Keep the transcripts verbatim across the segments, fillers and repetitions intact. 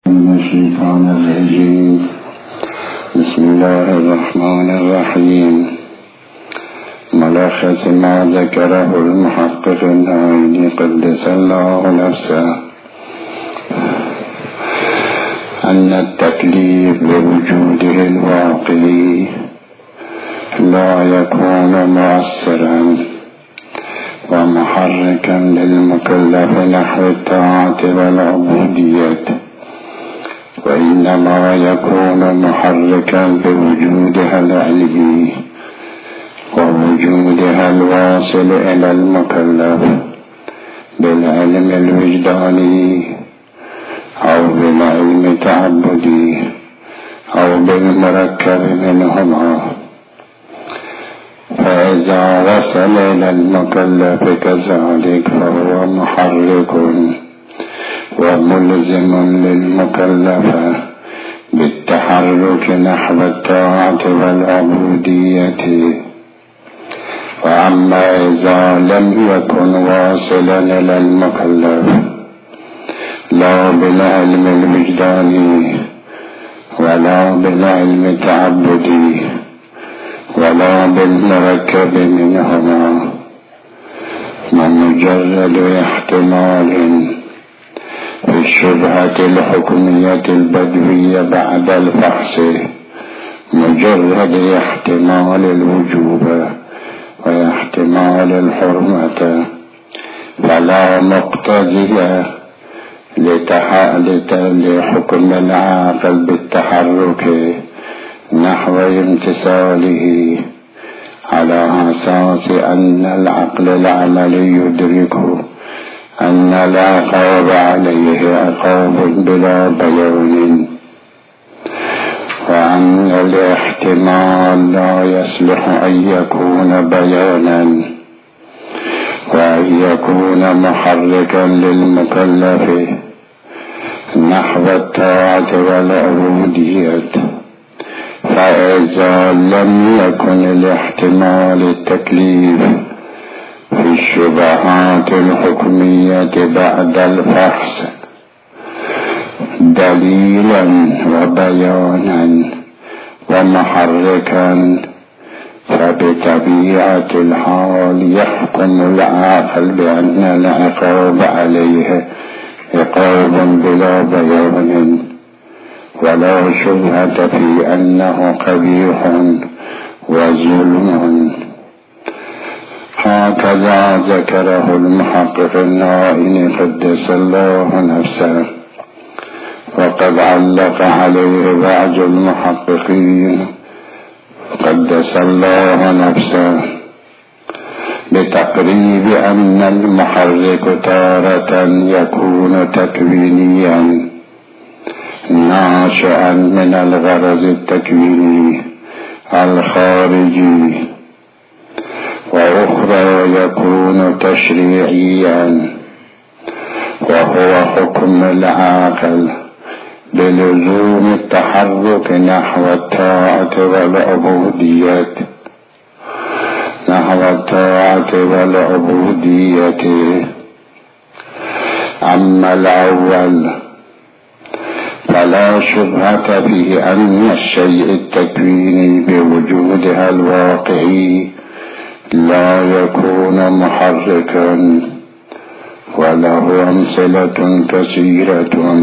من الشيطان الرجيم. بسم الله الرحمن الرحيم. ملخص ما ذكره المحقق النائي قدس الله نفسه أن التكليف بوجوده الواقعي لا يكون مؤثرا ومحركا للمكلف نحو الطاعة والعبودية، وإنما يكون محركا بوجودها العلمي ووجودها الواصل إلى المكلف بالعلم الوجداني أو بالعلم التعبدي أو بالمركب منهما. فإذا وصل إلى المكلف كذلك فهو محرك وملزم للمكلف بالتحرك نحو الطاعة والعبودية. وأما إذا لم يكن واصلا إلى المكلف لا بالعلم الوجداني ولا بالعلم التعبدي ولا بالمركب منهما، ومجرد احتمال في الشبهة الحكمية البدوية بعد الفحص، مجرد احتمال الوجوب واحتمال الحرمة، فلا مقتضي لحكم العاقل بالتحرك نحو امتثاله على أساس أن العقل العملي يدركه أن العقاب عليه عقاب بلا بيان، وأن الاحتمال لا يصلح أن يكون بيانا وأن يكون محركا للمكلف نحو الطاعة والعبودية. فإذا لم يكن الاحتمال التكليف في الشبهات الحكمية بعد الفحص دليلا وبيانا ومحركا، فبطبيعة الحال يحكم العاقل بأن العقاب عليه عقاب بلا بيان ولا شبهة في أنه قبيح وظلم. هكذا ذكره المحقق النائي قدس الله نفسه، وقد علق عليه بعض المحققين قدس الله نفسه بتقريب أن المحرك تارة يكون تكوينيا ناشئا من الغرض التكويني الخارجي، وأخرى يكون تشريعيا وهو حكم العاقل بلزوم التحرك نحو الطاعة والعبودية نحو الطاعة والعبودية. أما الأول فلا شبهة فيه أن الشيء التكويني بوجودها الواقعي لا يكون محركا، وله أمثلة كثيرة.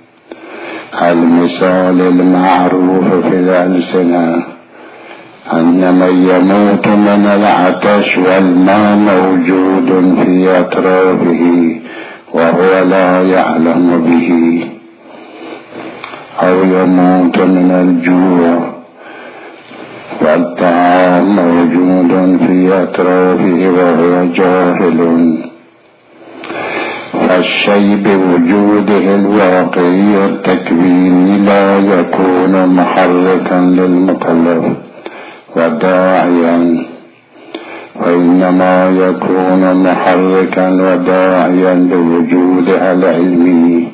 المثال المعروف في الألسنة أن من يموت من العطش والماء موجود في أطرافه وهو لا يعلم به، أو يموت من الجوع والطعام موجود في أطرافه وهو جاهل. فالشيء بوجوده الواقعي التكويني لا يكون محركا للمكلف وداعيا، وإنما يكون محركا وداعيا لوجودها العلمي،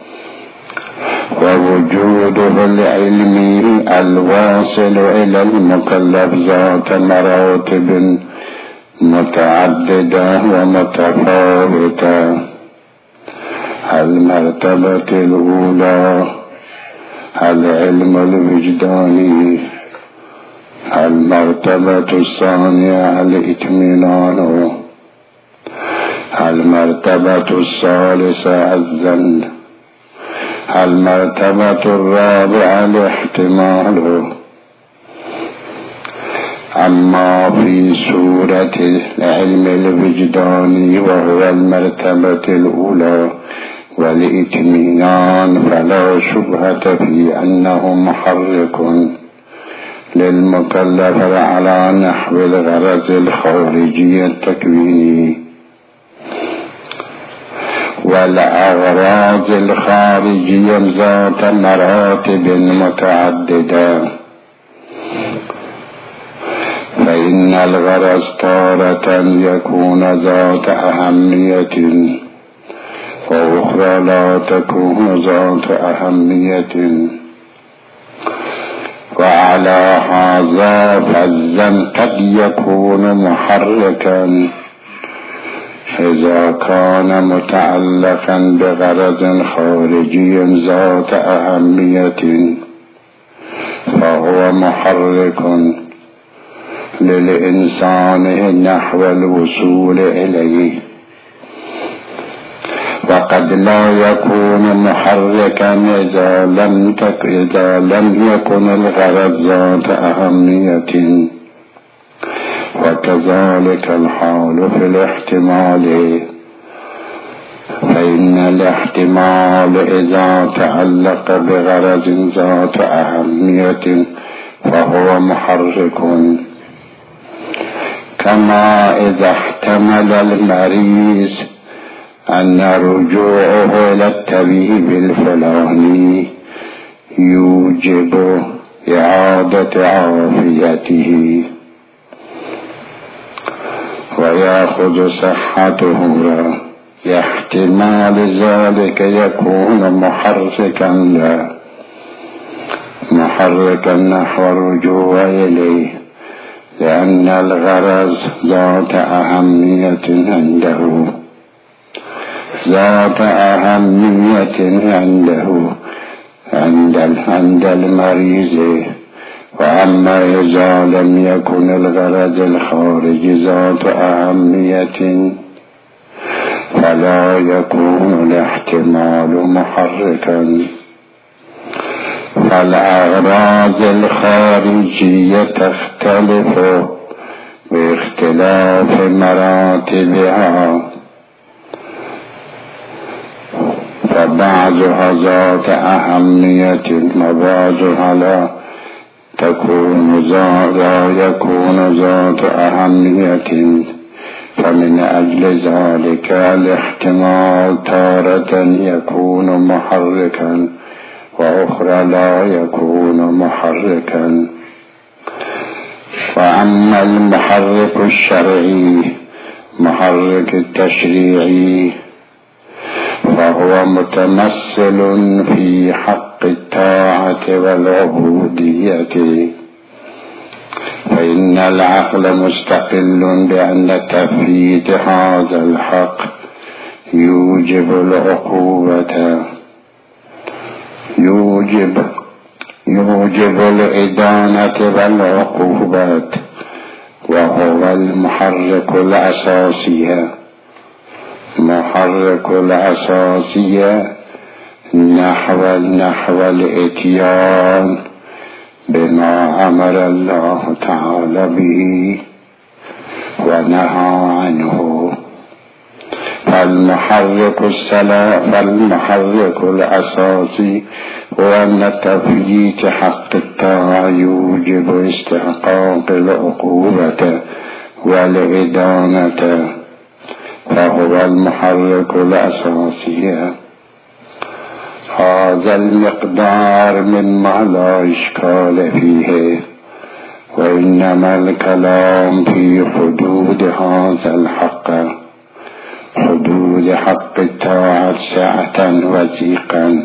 ووجوده العلمي الواصل إلى المكلف ذات مراتب متعددة ومتفاوتة. المرتبة الأولى العلم الوجداني. المرتبة الثانية الاطمئنان. المرتبة الثالثة الظن. المرتبة الرابعة الاحتمال. أما في سورة العلم الوجداني وهو المرتبة الأولى والاطمئنان فلا شبهة في أنه محرك للمكلف على نحو الغرض الخارجي التكويني، والأغراض الخارجية ذات مراتب متعددة، فإن الغرض تارة يكون ذات أهمية وأخرى لا تكون ذات أهمية. وعلى هذا فالظن قد يكون محركا إذا كان متعلقا بغرض خارجي ذات أهمية، فهو محرك للإنسان نحو الوصول إليه. وقد لا يكون محركا إذا لم تك إذا لم يكن الغرض ذات أهمية، وكذلك الحال في الاحتمال، فإن الاحتمال إذا تعلق بغرض ذات أهمية فهو محرك، كما إذا احتمل المريض أن رجوعه إلى الطبيب الفلاني يوجب إعادة عافيته ويأخذ صحته، احتمال ذلك يكون محركا له محركا نحو الرجوع إليه، لأن الغرض ذات أهمية عنده ذات أهمية عنده عند عند المريض. وأما إذا لم يكن الغرض الخارجي ذات أهمية فلا يكون الاحتمال محركا. فالأغراض الخارجية تختلف باختلاف مراتبها، فبعضها ذات أهمية وبعضها لا تكون لا يكون ذات أهمية. فمن أجل ذلك الاحتمال تارة يكون محركا وأخرى لا يكون محركا. وأما المحرك الشرعي محرك التشريعي فهو متمثل في حق الطاعة والعبودية، فإن العقل مستقل بأن تفريط هذا الحق يوجب العقوبة يوجب يوجب الإدانة والعقوبات، وهو المحرك الأساسي محرك الأساسية نحو نحو الإتيان بما أمر الله تعالى به ونهى عنه. فالمحرك السلام فالمحرك الأساسي هو أن تفريط حق الطاعة يوجب استحقاق العقوبة والإدانة، فهو المحرك الأساسي. هذا المقدار مما لا إشكال فيه، وإنما الكلام في حدود هذا الحق، حدود حق الطاعة سعة وثيقا.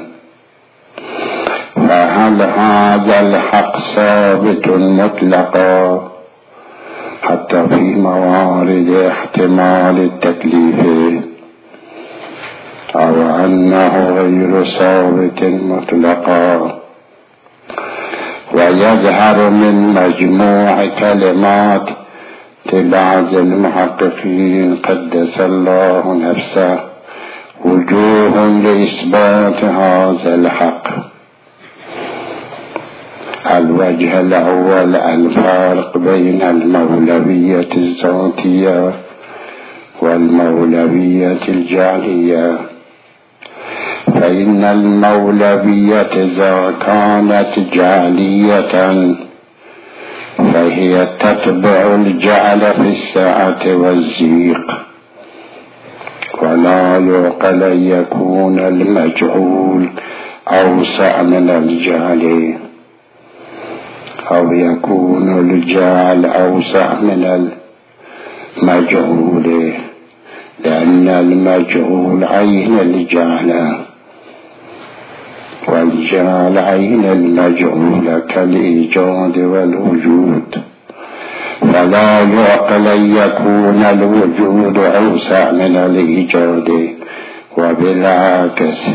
فهل هذا الحق ثابت مطلقا حتى في موارد احتمال التكليف، أو أنه غير ثابت مطلقا. ويظهر من مجموع كلمات بعض المحققين قدس الله نفسه وجوه لإثبات هذا الحق. الوجه الأول الفارق بين المولوية الذاتية والمولوية الجعلية. فإن المولوية إذا كانت جعلية فهي تتبع الجعل في السعة والزيق، ولا يعقل أن يكون المجعول أوسع من الجعل، أو يكون الجعل أوسع من المجعول، لأن المجعول عين الجعل والجعل عين المجعول كالإيجاد والوجود، فلا يعقل أن يكون الوجود أوسع من الإيجاد، وبالعكس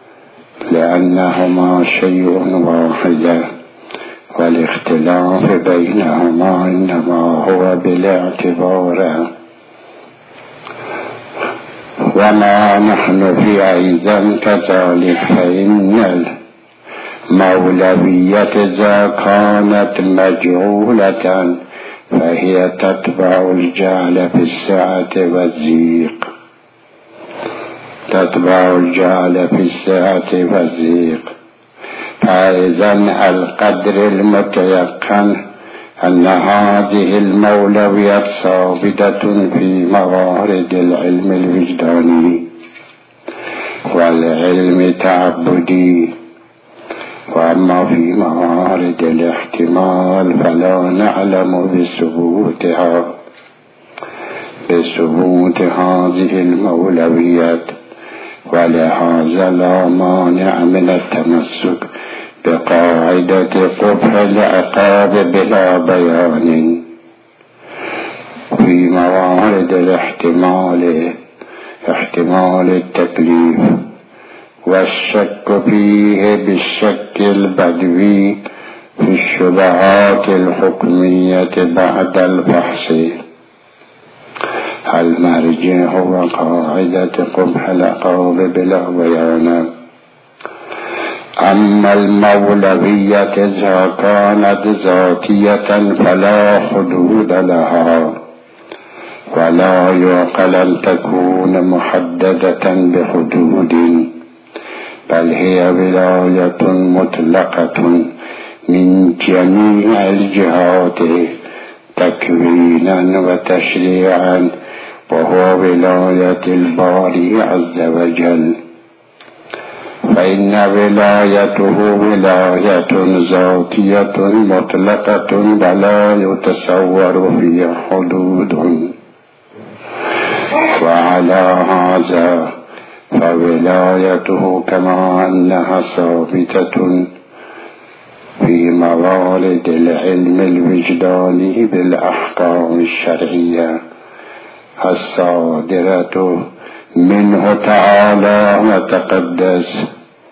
لأنهما شيء واحد، والاختلاف بينهما إنما هو بالاعتبار. وما نحن في أيضا كذلك، فإن المولوية إذا كانت مجعولة فهي تتبع الجعل في السعة والزيق، تتبع الجعل في السعة والزيق. فإذا القدر المتيقن أن هذه المولويات ثابتة في موارد العلم الوجداني والعلم التعبدي، وأما في موارد الاحتمال فلا نعلم بثبوتها بثبوت هذه المولويات، ولهذا لا مانع من التمسك بقاعدة قبح العقاب بلا بيان في موارد الاحتمال، احتمال التكليف، والشك فيه بالشك البدوي في الشبهات الحكمية بعد البحث. المرجع هو قاعدة قبح العقاب بلا بيان. أما المولوية إذا كانت ذاتية فلا حدود لها، ولا يعقل أن تكون محددة بحدود، بل هي ولاية مطلقة من جميع الجهات تكوينا وتشريعا، وهو ولاية الباري عز وجل. فإن ولايته ولاية ذاتية مطلقة ولا يتصور فيها حدود، وعلى هذا فولايته كما أنها ثابتة في موارد العلم الوجداني بالأحكام الشرعية الصادرة منه تعالى وتقدس،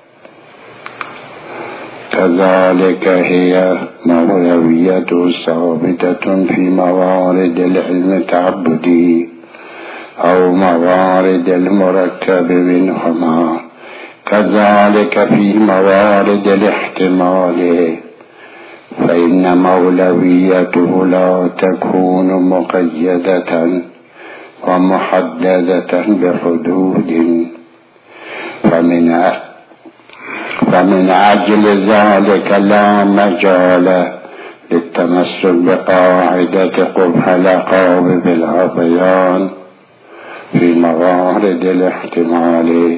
كذلك هي مولوية ثابتة في موارد العلم التعبدي أو موارد المركب منهما، كذلك في موارد الاحتمال. فإن مولويته لا تكون مقيدة ومحددة بحدود، فمن فمن أجل ذلك لا مجال للتمسك بقاعدة قبح العقاب بلا بيان في موارد الاحتمال.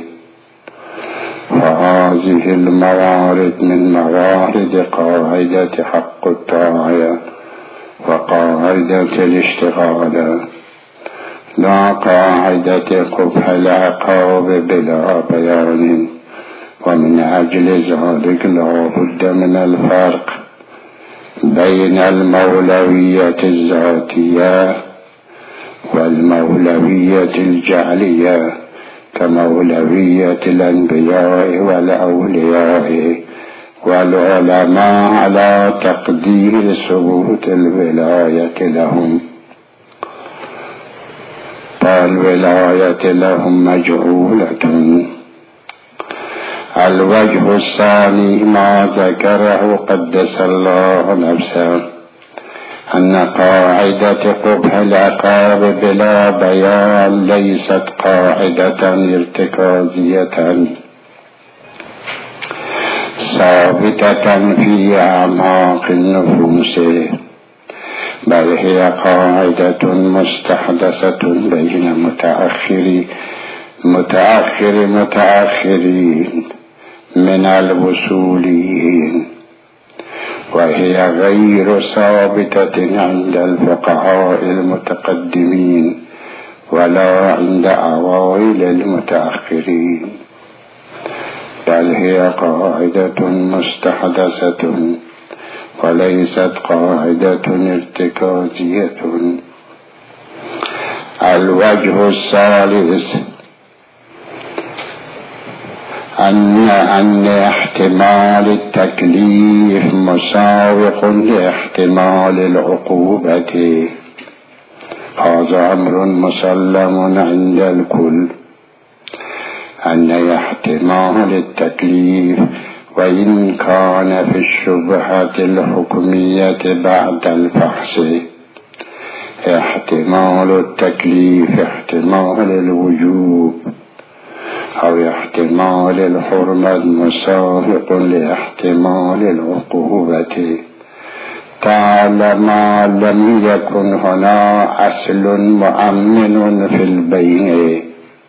وهذه الموارد من موارد قاعدة حق الطاعة وقاعدة الاشتغال، لا قاعدة قبح العقاب بلا بيان. ومن أجل ذلك لا بد من الفرق بين المولوية الذاتية والمولوية الجعلية، كمولوية الأنبياء والأولياء والعلماء على تقدير ثبوت الولاية لهم، فالولاية لهم مجهولة. الوجه الثاني ما ذكره قدس الله نفسه أن قاعدة قبح العقاب بلا بيان ليست قاعدة ارتكازية ثابتة في أعماق النفوس، بل هي قاعدة مستحدثة بين متأخري متأخر متأخرين من الوصوليين، وهي غير ثابتة عند الفقهاء المتقدمين ولا عند أوائل المتأخرين، بل هي قاعدة مستحدثة وليست قاعدة ارتكازية. الوجه الثالث أن أن احتمال التكليف مساوق لاحتمال العقوبة، هذا أمر مسلم عند الكل، أن احتمال التكليف وإن كان في الشبهة الحكمية بعد الفحص، احتمال التكليف احتمال الوجوب أو احتمال الحرمة مسابق لاحتمال العقوبة، طالما لم يكن هنا أصل مؤمن في البين.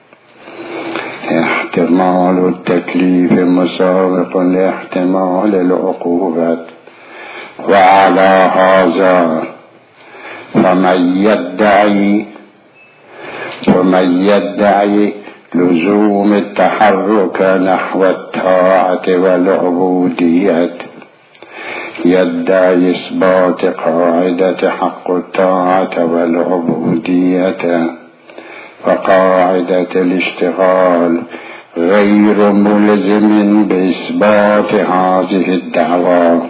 احتمال التكليف مسابق لاحتمال العقوبة، وعلى هذا فمن يدعي فمن يدعي لزوم التحرك نحو الطاعة والعبودية يدعي إثبات قاعدة حق الطاعة والعبودية وقاعدة الاشتغال غير ملزم بإثبات هذه الدعوة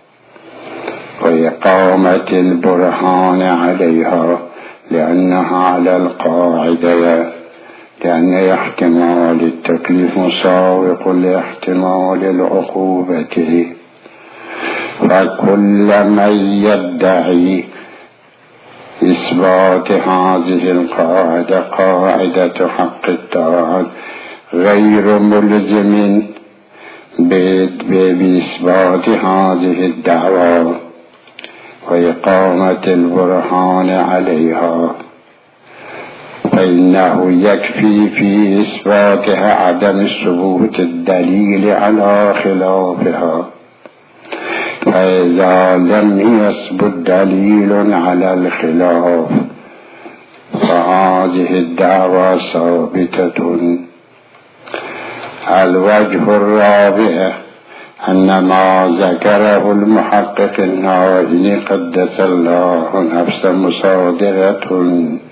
وإقامة البرهان عليها، لأنها على القاعدة، لأن احتمال التكليف مساوق لاحتمال العقوبة. فكل من يدعي إثبات هذه القاعدة قاعدة حق الطاعة غير ملزم بإثبات هذه الدعوة وإقامة البرهان عليها، فإنه يكفي في إثباتها عدم ثبوت الدليل على خلافها. فإذا لم يثبت دليل على الخلاف فهذه الدعوة ثابتة. الوجه الرابع أن ما ذكره المحقق النووي قدس الله نفسه مصادرة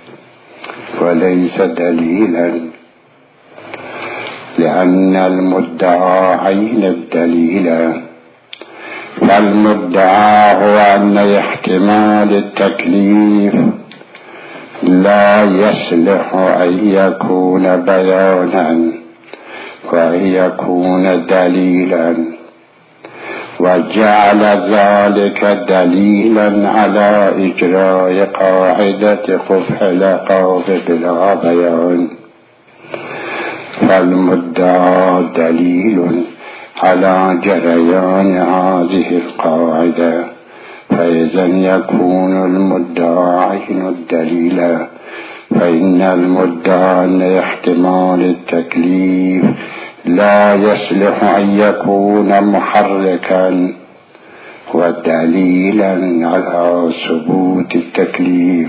وليس دليلا، لأن المدعى عين الدليل، فالمدعى هو أن احتمال التكليف لا يصلح أن يكون بيانا وأن يكون دليلا، وجعل ذلك دليلا على إجراء قاعدة قبح العقاب بلا بيان، فالمدعى دليل على جريان هذه القاعدة، فإذا يكون المدعى عين الدليل، فإن المدعى أن احتمال التكليف لا يصلح أن يكون محركا ودليلا على ثبوت التكليف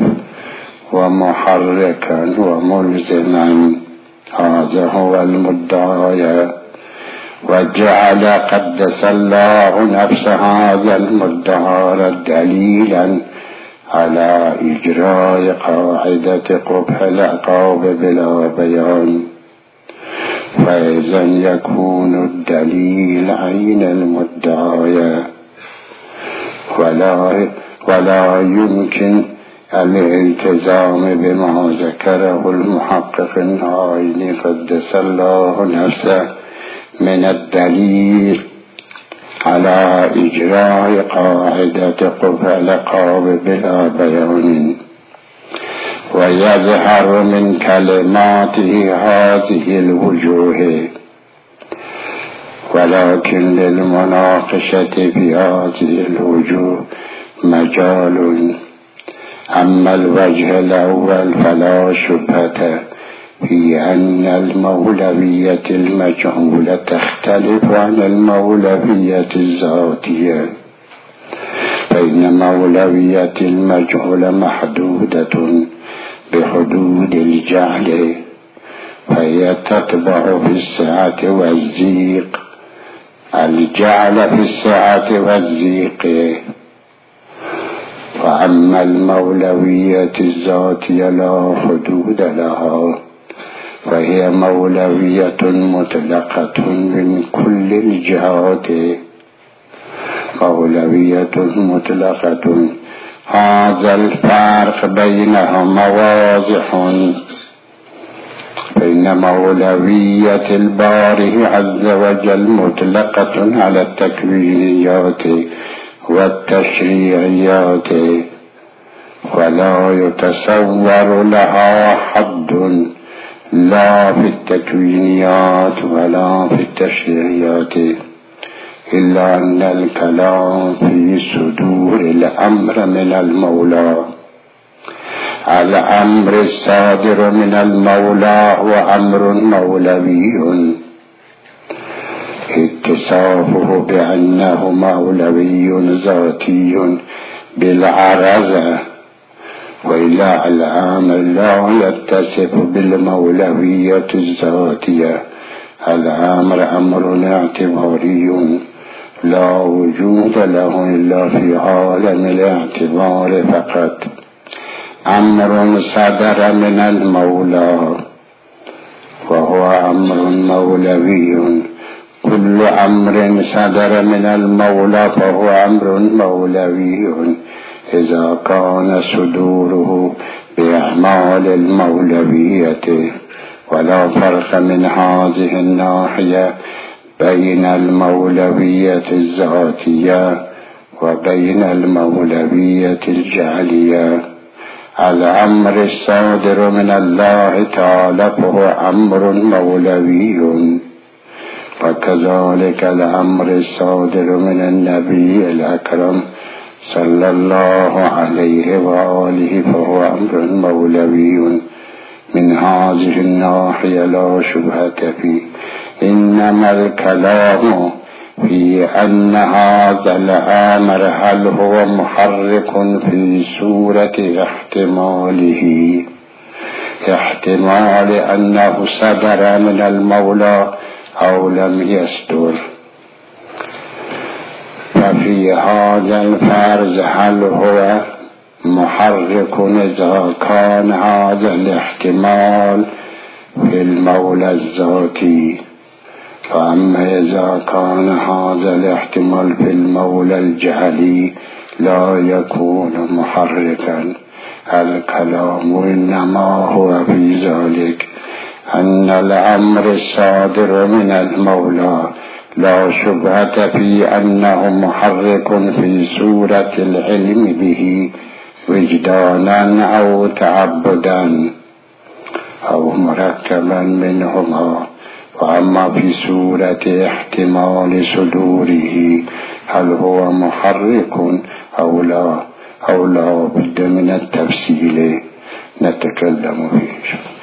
ومحركا وملزما، هذا هو المدعى. وجعل قدس الله نفس هذا المدعى دليلا على إجراء قاعدة قبح العقاب بلا بيان، فإذا يكون الدليل عين المدعايا، ولا, ولا يمكن الالتزام بما ذكره المحقق العيني قدس الله نفسه من الدليل على إجراء قاعدة قبل قاب بلا بيان، ويظهر من كلماته هذه الوجوه، ولكن للمناقشة في هذه الوجوه مجال. أما الوجه الأول فلا شبهة في أن المولوية المجهولة تختلف عن المولوية الذاتية، فإن مولوية المجهولة محدودة بحدود الجهل، فهي تتبع في السعة والزيق الجعل في السعة والزيق. وأما المولوية الذاتية لا حدود لها، فهي مولوية مطلقة من كل الجهات، مولوية مطلقة. هذا الفرق بينهما واضح، فإن مولوية الباري عز وجل مطلقة على التكوينيات والتشريعيات، ولا يتصور لها حد لا في التكوينيات ولا في التشريعيات، إلا أن الكلام في صدور الأمر من المولى. الأمر الصادر من المولى هو أمر مولوي، اتصافه بأنه مولوي ذاتي بالعرض، وإلا الأمر لا يتصف بالمولوية الذاتية. الأمر أمر اعتباري لا وجود له إلا في عالم الاعتبار فقط. أمر صدر من المولى وهو أمر مولوي، كل أمر صدر من المولى فهو أمر مولوي إذا كان صدوره بأعمال المولوية. ولا فرق من هذه الناحية بين المولوية الذاتية وبين المولوية الجعلية. الأمر الصادر من الله تعالى فهو أمر مولوي، وكذلك الأمر الصادر من النبي الأكرم صلى الله عليه وآله فهو أمر مولوي. من هذه الناحية لا شبهة فيه، إنما الكلام في أن هذا الأمر هل هو محرك في صورة احتماله، احتمال أنه صدر من المولى أو لم يصدر. ففي هذا الفرض هل هو محرك إذا كان هذا الاحتمال في المولى الذاتي، فأما إذا كان هذا الاحتمال في المولى الجعلي لا يكون محركا. الكلام إنما هو في ذلك أن الأمر الصادر من المولى لا شبهة في أنه محرك في صورة العلم به وجدانا أو تعبدا أو مركبا منهما. وأما في صورة احتمال صدوره هل هو محرك أو لا أو لا بد من التفصيل نتكلم فيه.